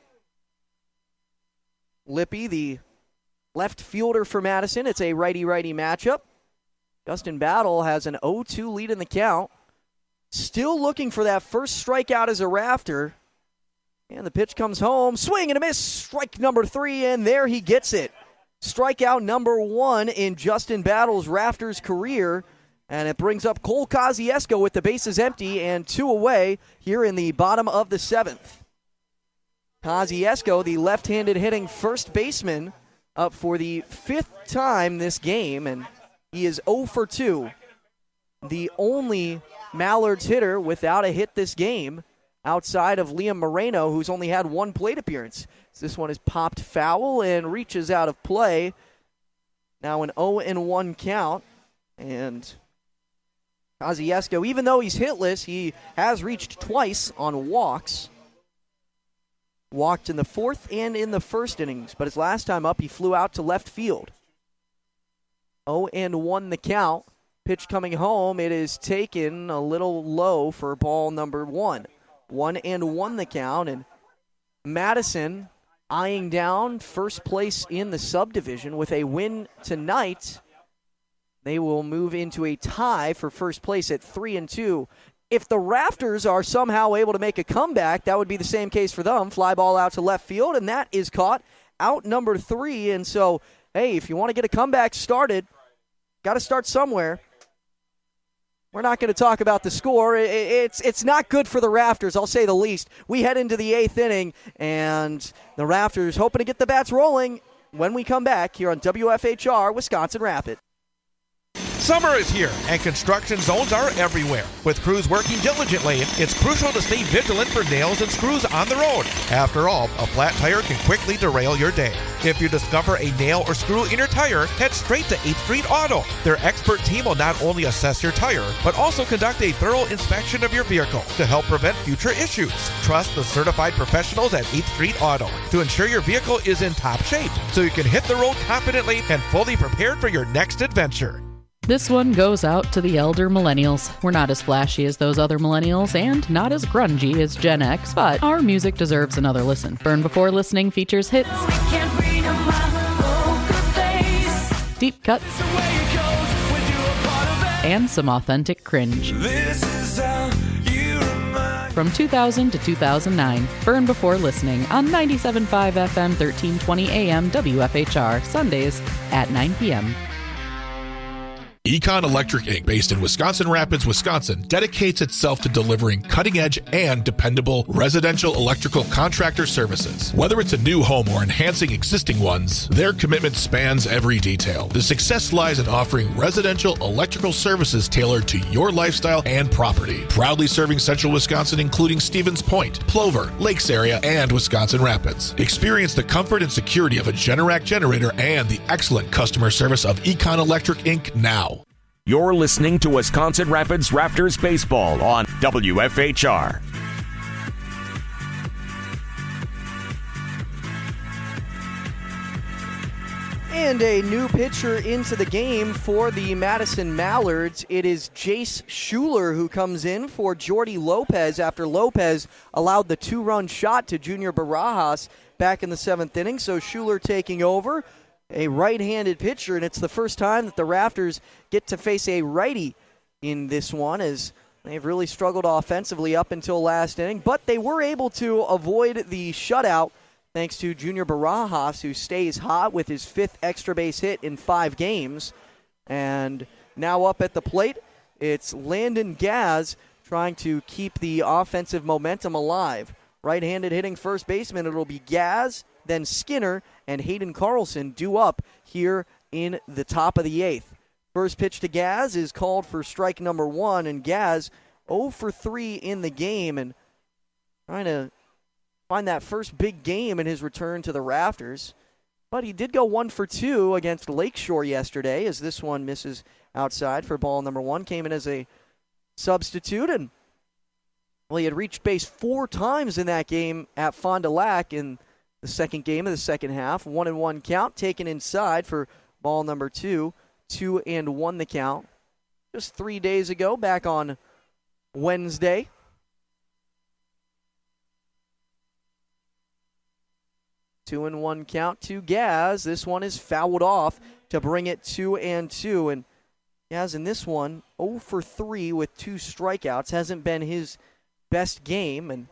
Lippy, the left fielder for Madison. It's a righty-righty matchup. Justin Battle has an oh two lead in the count. Still looking for that first strikeout as a Rafter. And the pitch comes home. Swing and a miss. Strike number three, and there he gets it. Strikeout number one in Justin Battle's Rafters career. And it brings up Cole Kosciuszko with the bases empty and two away here in the bottom of the seventh. Kosciuszko, the left-handed hitting first baseman, up for the fifth time this game, and he is oh for two. The only Mallards hitter without a hit this game outside of Liam Moreno, who's only had one plate appearance. This one is popped foul and reaches out of play. Now an oh and one count, and Kosciuszko, even though he's hitless, he has reached twice on walks. Walked in the fourth and in the first innings, but his last time up, he flew out to left field. oh and one the count. Pitch coming home. It is taken a little low for ball number one. one and one the count, and Madison eyeing down first place in the subdivision with a win tonight. They will move into a tie for first place at three and two. If the Rafters are somehow able to make a comeback, that would be the same case for them. Fly ball out to left field, and that is caught. Out number three, and so, hey, if you want to get a comeback started, got to start somewhere. We're not going to talk about the score. It's it's not good for the Rafters, I'll say the least. We head into the eighth inning, and the Rafters hoping to get the bats rolling when we come back here on W F H R Wisconsin Rapid. Summer is here, and construction zones are everywhere. With crews working diligently, it's crucial to stay vigilant for nails and screws on the road. After all, a flat tire can quickly derail your day. If you discover a nail or screw in your tire, head straight to eighth Street Auto. Their expert team will not only assess your tire, but also conduct a thorough inspection of your vehicle to help prevent future issues. Trust the certified professionals at eighth Street Auto to ensure your vehicle is in top shape, so you can hit the road confidently and fully prepared for your next adventure. This one goes out to the elder millennials. We're not as flashy as those other millennials and not as grungy as Gen X, but our music deserves another listen. Burn Before Listening features hits, deep cuts, and some authentic cringe. From two thousand to two thousand nine, Burn Before Listening on ninety-seven point five F M, thirteen twenty A M, W F H R, Sundays at nine p.m. Econ Electric Incorporated, based in Wisconsin Rapids, Wisconsin, dedicates itself to delivering cutting-edge and dependable residential electrical contractor services. Whether it's a new home or enhancing existing ones, their commitment spans every detail. The success lies in offering residential electrical services tailored to your lifestyle and property. Proudly serving central Wisconsin, including Stevens Point, Plover, Lakes area, and Wisconsin Rapids. Experience the comfort and security of a Generac generator and the excellent customer service of Econ Electric Incorporated now. You're listening to Wisconsin Rapids Raptors Baseball on W F H R. And a new pitcher into the game for the Madison Mallards. It is Jace Schuler who comes in for Jordy Lopez after Lopez allowed the two-run shot to Junior Barajas back in the seventh inning. So Schuler taking over. A right-handed pitcher, and it's the first time that the Raptors get to face a righty in this one, as they've really struggled offensively up until last inning. But they were able to avoid the shutout thanks to Junior Barajas, who stays hot with his fifth extra base hit in five games. And now up at the plate, it's Landon Gaz trying to keep the offensive momentum alive. Right-handed hitting first baseman, it'll be Gaz, then Skinner, and Hayden Carlson due up here in the top of the eighth. First pitch to Gaz is called for strike number one, and Gaz oh for three in the game, and trying to find that first big game in his return to the Rafters. But he did go one for two against Lakeshore yesterday, as this one misses outside for ball number one. Came in as a substitute, and well, he had reached base four times in that game at Fond du Lac in the second game of the second half. One and one count taken inside for ball number two. Two and one the count. Just three days ago, back on Wednesday. Two and one count to Gaz. This one is fouled off to bring it two and two. And Gaz in this one, oh for three with two strikeouts. Hasn't been his best game. And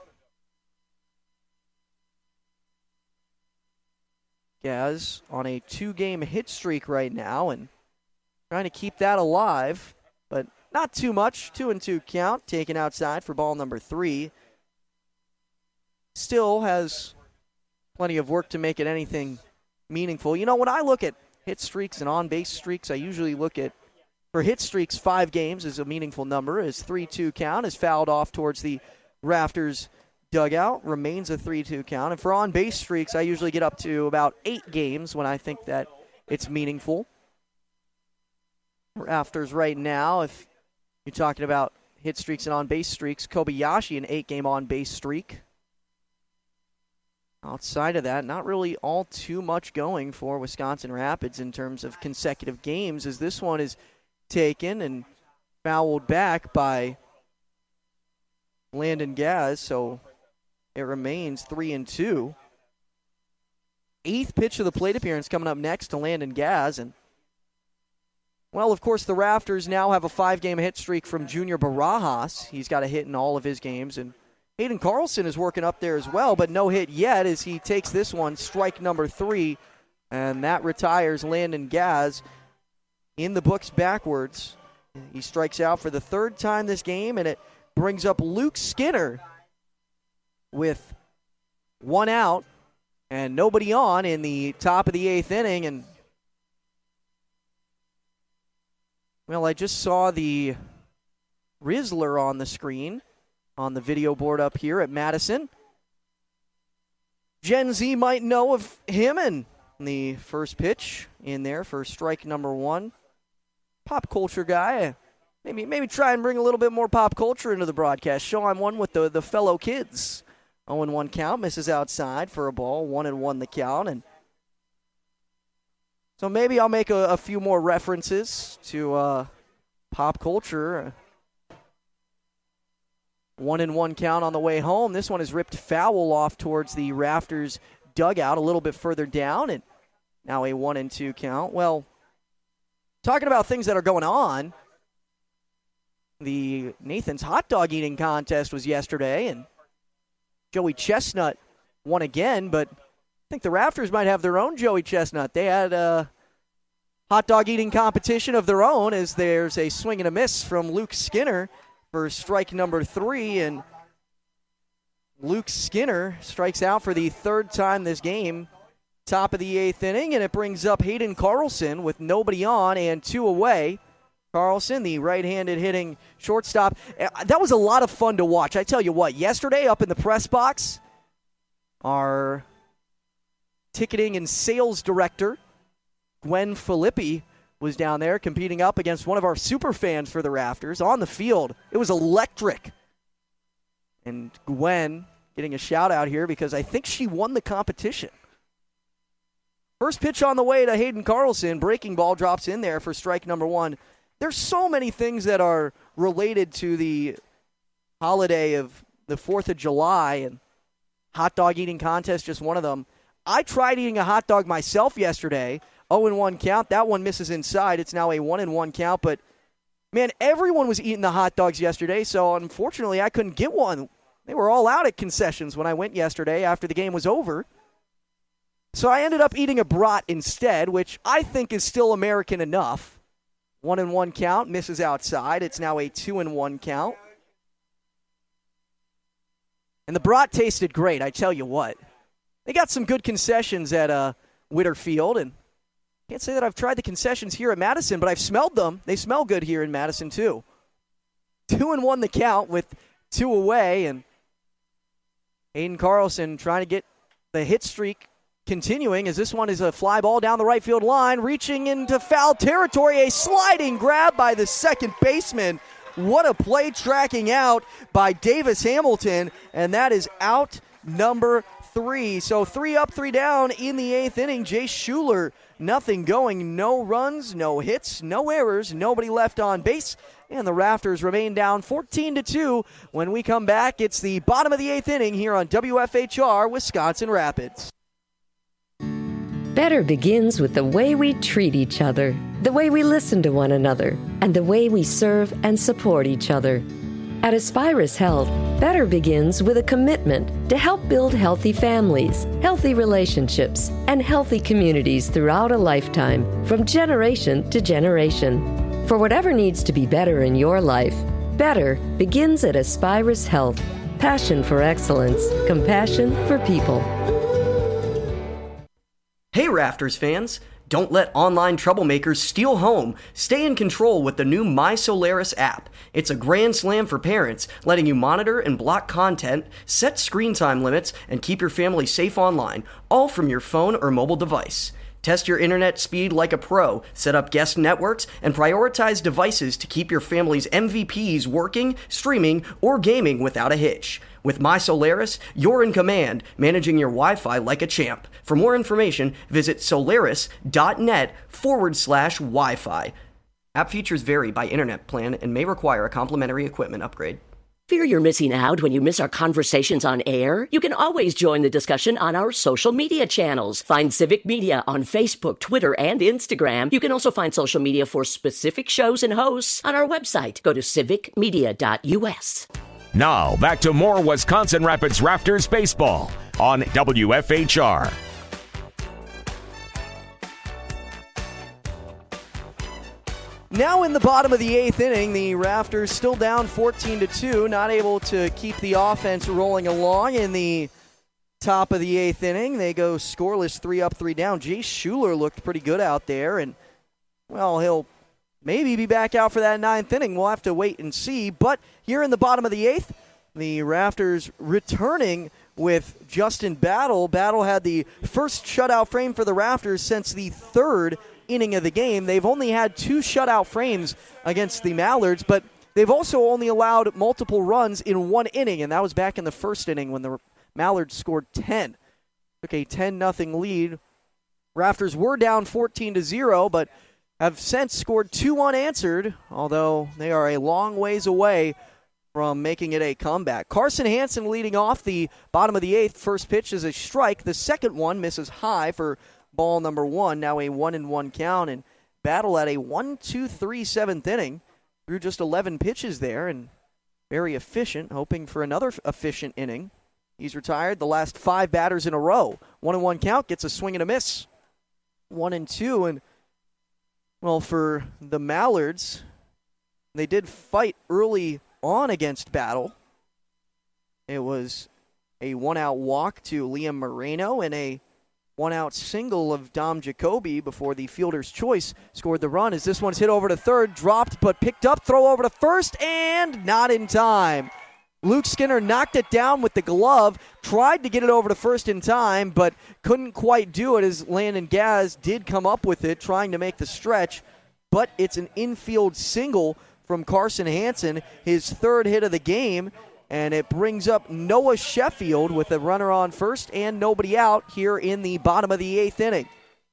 Gaz on a two-game hit streak right now and trying to keep that alive, but not too much. Two and two count taken outside for ball number three. Still has plenty of work to make it anything meaningful. You know, when I look at hit streaks and on-base streaks, I usually look at, for hit streaks, five games is a meaningful number. His three two count is fouled off towards the Rafters dugout, remains a three two count. And for on-base streaks, I usually get up to about eight games when I think that it's meaningful. Rafters right now, if you're talking about hit streaks and on-base streaks, Kobayashi an eight-game on-base streak. Outside of that, not really all too much going for Wisconsin Rapids in terms of consecutive games, as this one is taken and fouled back by Landon Gaz, so it remains three and two. Eighth pitch of the plate appearance coming up next to Landon Gaz. And, well, of course, the Rafters now have a five-game hit streak from Junior Barajas. He's got a hit in all of his games. And Hayden Carlson is working up there as well, but no hit yet as he takes this one, strike number three. And that retires Landon Gaz in the books backwards. He strikes out for the third time this game, and it brings up Luke Skinner with one out and nobody on in the top of the eighth inning. And Well, I just saw the Rizzler on the screen on the video board up here at Madison. Gen Z might know of him, and the first pitch in there for strike number one. Pop culture guy. Maybe maybe try and bring a little bit more pop culture into the broadcast. Show I'm one with the, the fellow kids. oh and one count, misses outside for a ball. one and one the count. And so maybe I'll make a, a few more references to uh, pop culture. One and one count on the way home. This one is ripped foul off towards the Rafters dugout a little bit further down. And now a one and two count. Well, talking about things that are going on, the Nathan's hot dog eating contest was yesterday, and Joey Chestnut won again, but I think the Rafters might have their own Joey Chestnut. They had a hot dog eating competition of their own, as there's a swing and a miss from Luke Skinner for strike number three, and Luke Skinner strikes out for the third time this game. Top of the eighth inning, and it brings up Hayden Carlson with nobody on and two away. Carlson, the right-handed hitting shortstop. That was a lot of fun to watch. I tell you what, yesterday up in the press box, our ticketing and sales director, Gwen Filippi, was down there competing up against one of our super fans for the Rafters on the field. It was electric. And Gwen getting a shout out here because I think she won the competition. First pitch on the way to Hayden Carlson. Breaking ball drops in there for strike number one. There's so many things that are related to the holiday of the fourth of July, and hot dog eating contest, just one of them. I tried eating a hot dog myself yesterday. oh and one count. That one misses inside. It's now a one and one count. But, man, everyone was eating the hot dogs yesterday, so unfortunately I couldn't get one. They were all out at concessions when I went yesterday after the game was over. So I ended up eating a brat instead, which I think is still American enough. One and one count, misses outside. It's now a two and one count. And the brat tasted great, I tell you what. They got some good concessions at uh, Whitterfield, and can't say that I've tried the concessions here at Madison, but I've smelled them. They smell good here in Madison too. Two and one the count with two away, and Hayden Carlson trying to get the hit streak continuing, as this one is a fly ball down the right field line, reaching into foul territory, a sliding grab by the second baseman. What a play tracking out by Davis Hamilton, and that is out number three. So three up, three down in the eighth inning. Jay Schuler, nothing going, no runs, no hits, no errors, nobody left on base, and the Rafters remain down fourteen to two. When we come back, it's the bottom of the eighth inning here on W F H R Wisconsin Rapids. Better begins with the way we treat each other, the way we listen to one another, and the way we serve and support each other. At Aspirus Health, better begins with a commitment to help build healthy families, healthy relationships, and healthy communities throughout a lifetime, from generation to generation. For whatever needs to be better in your life, better begins at Aspirus Health. Passion for excellence, compassion for people. Hey Rafters fans, don't let online troublemakers steal home. Stay in control with the new My Solaris app. It's a grand slam for parents, letting you monitor and block content, set screen time limits, and keep your family safe online, all from your phone or mobile device. Test your internet speed like a pro, set up guest networks, and prioritize devices to keep your family's M V Ps working, streaming, or gaming without a hitch. With My Solaris, you're in command, managing your Wi-Fi like a champ. For more information, visit solaris.net forward slash Wi-Fi. App features vary by internet plan and may require a complimentary equipment upgrade. Fear you're missing out when you miss our conversations on air? You can always join the discussion on our social media channels. Find Civic Media on Facebook, Twitter, and Instagram. You can also find social media for specific shows and hosts on our website. Go to civic media dot U S. Now, back to more Wisconsin Rapids Rafters baseball on W F H R. Now in the bottom of the eighth inning, the Rafters still down fourteen to two, not able to keep the offense rolling along in the top of the eighth inning. They go scoreless, three up, three down. Jay Schuler looked pretty good out there, and, well, he'll maybe be back out for that ninth inning. We'll have to wait and see. But here in the bottom of the eighth, the Rafters returning with Justin Battle. Battle had the first shutout frame for the Rafters since the third inning of the game. They've only had two shutout frames against the Mallards, but they've also only allowed multiple runs in one inning, and that was back in the first inning when the Mallards scored ten. Took a ten nothing lead. Rafters were down fourteen to zero, but have since scored two unanswered, although they are a long ways away from making it a comeback. Carson Hansen leading off the bottom of the eighth. First pitch is a strike. The second one misses high for ball number one. Now a one and one count, and Battle at a one two three seventh inning. Threw just eleven pitches there and very efficient, hoping for another efficient inning. He's retired the last five batters in a row. One and one count, gets a swing and a miss. One and two, and well, for the Mallards, they did fight early on against Battle. It was a one-out walk to Liam Moreno and a one-out single of Dom Jacoby before the fielder's choice scored the run as this one's hit over to third, dropped but picked up, throw over to first, and not in time. Luke Skinner knocked it down with the glove, tried to get it over to first in time, but couldn't quite do it as Landon Gaz did come up with it, trying to make the stretch. But it's an infield single from Carson Hansen, his third hit of the game, and it brings up Noah Sheffield with a runner on first and nobody out here in the bottom of the eighth inning.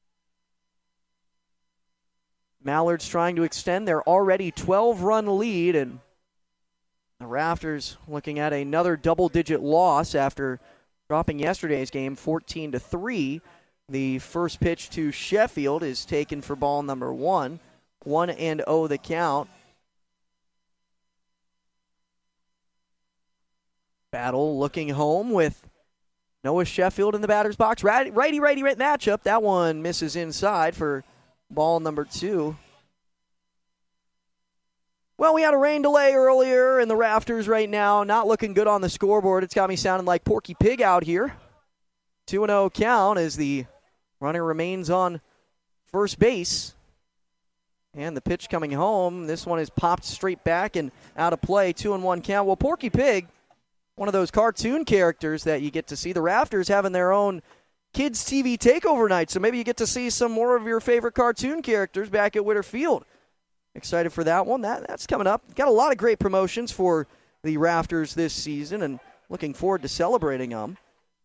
Mallards trying to extend their already twelve-run lead, and the Rafters looking at another double-digit loss after dropping yesterday's game fourteen to three. The first pitch to Sheffield is taken for ball number one. one and oh the count. Battle looking home with Noah Sheffield in the batter's box. Righty-righty right matchup. That one misses inside for ball number two. Well, we had a rain delay earlier, and the Rafters right now not looking good on the scoreboard. It's got me sounding like Porky Pig out here. two and oh count as the runner remains on first base. And the pitch coming home. This one is popped straight back and out of play. two and one count. Well, Porky Pig, one of those cartoon characters that you get to see. The Rafters having their own kids' T V takeover night, so maybe you get to see some more of your favorite cartoon characters back at Witter Field. Excited for that one. That That's coming up. Got a lot of great promotions for the Rafters this season, and looking forward to celebrating them.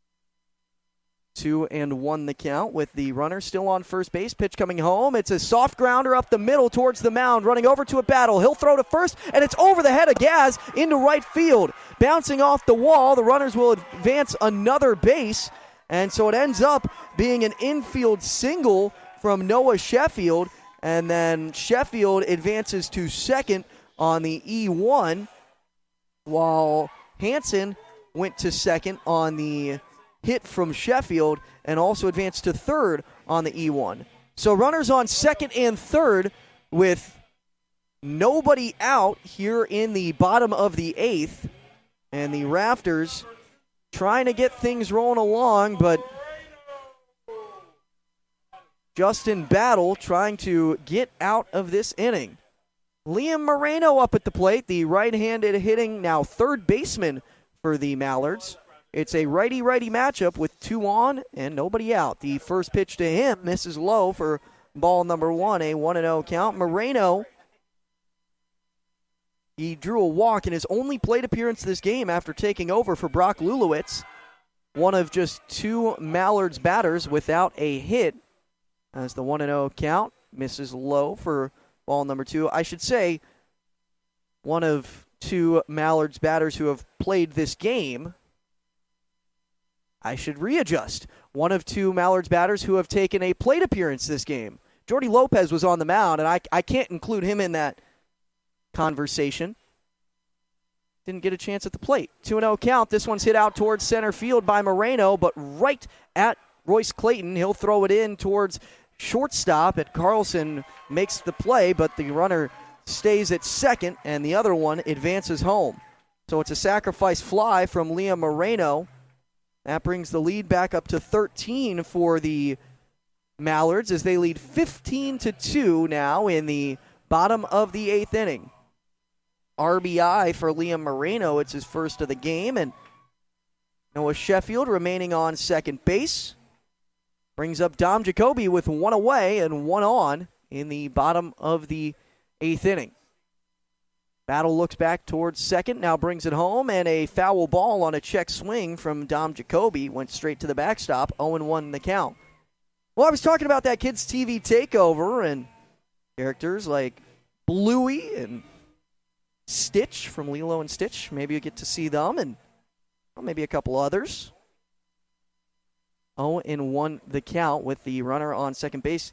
Two and one the count with the runner still on first base. Pitch coming home. It's a soft grounder up the middle towards the mound. Running over to a Battle. He'll throw to first, and it's over the head of Gaz into right field. Bouncing off the wall. The runners will advance another base, and so it ends up being an infield single from Noah Sheffield, and then Sheffield advances to second on the E one, while Hansen went to second on the hit from Sheffield and also advanced to third on the E one. So runners on second and third with nobody out here in the bottom of the eighth, and the Rafters trying to get things rolling along, but Justin Battle trying to get out of this inning. Liam Moreno up at the plate, the right-handed hitting now third baseman for the Mallards. It's a righty-righty matchup with two on and nobody out. The first pitch to him misses low for ball number one, a one and oh count. Moreno, he drew a walk in his only plate appearance this game after taking over for Brock Lulowitz. One of just two Mallards batters without a hit, as the one and oh count misses low for ball number two. I should say one of two Mallards batters who have played this game. I should readjust. One of two Mallards batters who have taken a plate appearance this game. Jordy Lopez was on the mound, and I, I can't include him in that conversation. Didn't get a chance at the plate. two and oh count. This one's hit out towards center field by Moreno, but right at Royce Clayton. He'll throw it in towards shortstop, and Carlson makes the play, but the runner stays at second, and the other one advances home. So it's a sacrifice fly from Liam Moreno. That brings the lead back up to thirteen for the Mallards as they lead fifteen to two now in the bottom of the eighth inning. R B I for Liam Moreno. It's his first of the game, and Noah Sheffield remaining on second base. Brings up Dom Jacoby with one away and one on in the bottom of the eighth inning. Battle looks back towards second, now brings it home, and a foul ball on a check swing from Dom Jacoby went straight to the backstop, oh and one in the count. Well, I was talking about that Kids T V takeover and characters like Bluey and Stitch from Lilo and Stitch. Maybe you get to see them, and well, maybe a couple others. oh and one the count with the runner on second base.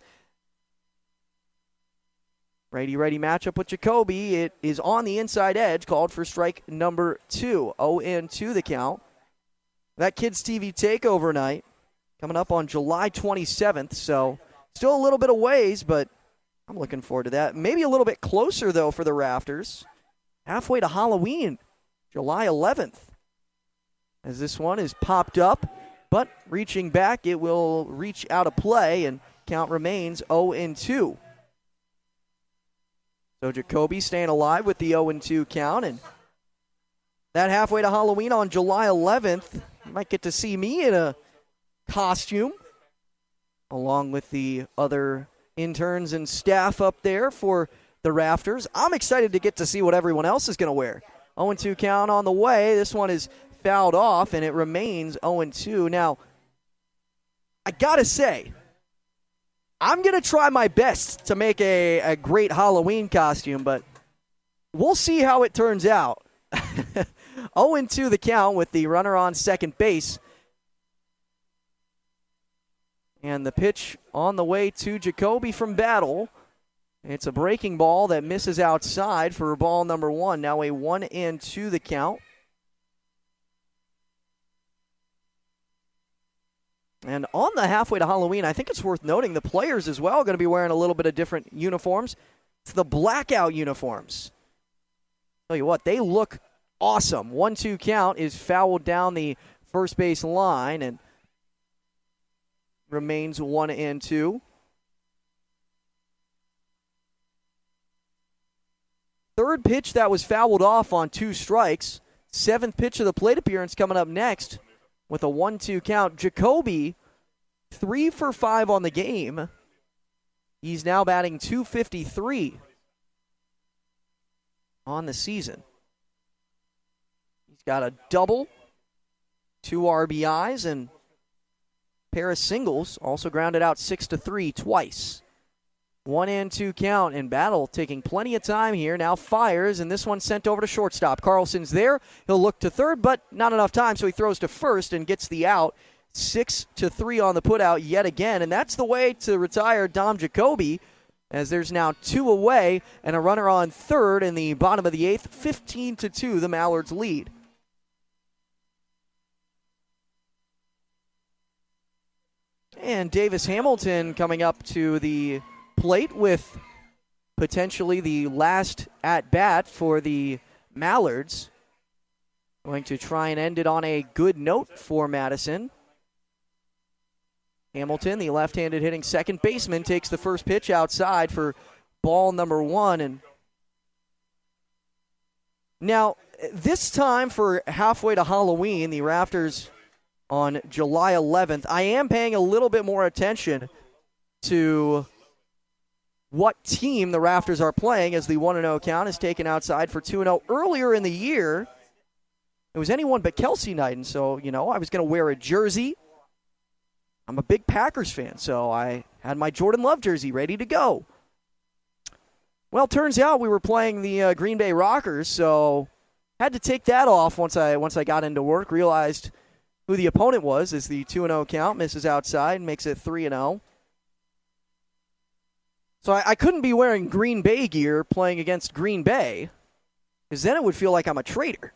Righty-righty matchup with Jacoby. It is on the inside edge, called for strike number two. oh and two the count. That Kids T V takeover night coming up on July twenty-seventh, so still a little bit of ways, but I'm looking forward to that. Maybe a little bit closer, though, for the Rafters. Halfway to Halloween, July eleventh. As this one is popped up, but reaching back, it will reach out of play, and count remains oh and two. So Jacoby staying alive with the oh and two count, and that halfway to Halloween on July eleventh, you might get to see me in a costume, along with the other interns and staff up there for the Rafters. I'm excited to get to see what everyone else is going to wear. oh and two count on the way. This one is fouled off, and it remains oh and two. Now, I got to say, I'm going to try my best to make a, a great Halloween costume, but we'll see how it turns out. oh and two the count with the runner on second base. And the pitch on the way to Jacoby from Battle. It's a breaking ball that misses outside for ball number one. Now a one and two the count. And on the halfway to Halloween, I think it's worth noting the players as well are going to be wearing a little bit of different uniforms. It's the blackout uniforms. Tell you what, they look awesome. one two count is fouled down the first base line and remains one and two. Third pitch that was fouled off on two strikes. Seventh pitch of the plate appearance coming up next with a one two count. Jacoby, three for five on the game. He's now batting two fifty-three on the season. He's got a double, two R B Is, and a pair of singles. Also grounded out six to three twice. One and two count, and Battle taking plenty of time here. Now fires, and this one sent over to shortstop. Carlson's there. He'll look to third, but not enough time, so he throws to first and gets the out. Six to three on the putout yet again, and that's the way to retire Dom Jacoby, as there's now two away and a runner on third in the bottom of the eighth. Fifteen to two, the Mallards lead. And Davis Hamilton coming up to the plate with potentially the last at-bat for the Mallards. Going to try and end it on a good note for Madison. Hamilton, the left-handed hitting second baseman, takes the first pitch outside for ball number one. And now, this time for halfway to Halloween, the Rafters on July eleventh, I am paying a little bit more attention to what team the Rafters are playing, as the one and oh count is taken outside for two and oh. Earlier in the year, it was anyone but Kelsey night, and so, you know, I was going to wear a jersey. I'm a big Packers fan, so I had my Jordan Love jersey ready to go. Well, turns out we were playing the uh, Green Bay Rockers, so had to take that off once I once I got into work, realized who the opponent was as the two and oh count misses outside and makes it three and oh. So I, I couldn't be wearing Green Bay gear playing against Green Bay, because then it would feel like I'm a traitor.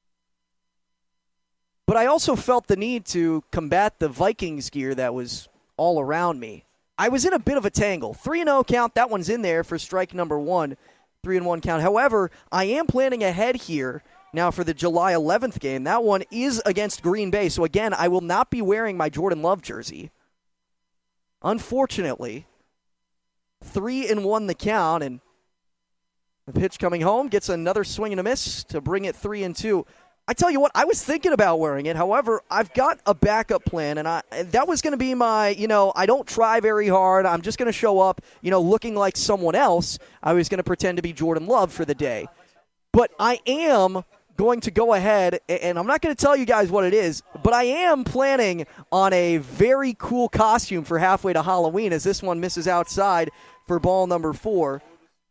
But I also felt the need to combat the Vikings gear that was all around me. I was in a bit of a tangle. three and oh count, that one's in there for strike number one. three and one count. However, I am planning ahead here now for the July eleventh game. That one is against Green Bay. So again, I will not be wearing my Jordan Love jersey. Unfortunately, three and one the count, and The pitch coming home, gets another swing and a miss to bring it three and two. I tell you what, I was thinking about wearing it. However, I've got a backup plan, and I and that was going to be my, you know, I don't try very hard. I'm just going to show up, you know, looking like someone else. I was going to pretend to be Jordan Love for the day. But I am going to go ahead, and I'm not going to tell you guys what it is, but I am planning on a very cool costume for halfway to Halloween, as this one misses outside for ball number four.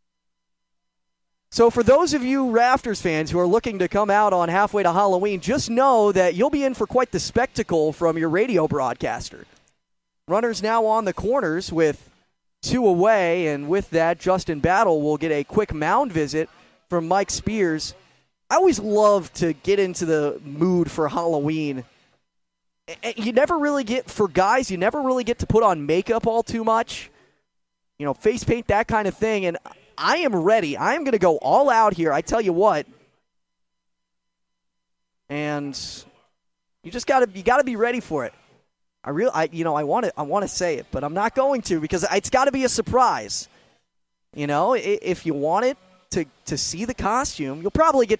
So for those of you Rafters fans who are looking to come out on halfway to Halloween, just know that you'll be in for quite the spectacle from your radio broadcaster. Runners now on the corners with two away, and with that, Justin Battle will get a quick mound visit from Mike Spears. I always love to get into the mood for Halloween. You never really get, for guys, you never really get to put on makeup all too much. You know, face paint, that kind of thing, and I am ready. I am going to go all out here. I tell you what. And you just got to you got to be ready for it. I real I you know, I want to I want to say it, but I'm not going to because it's got to be a surprise. You know, if you want it to to see the costume, you'll probably get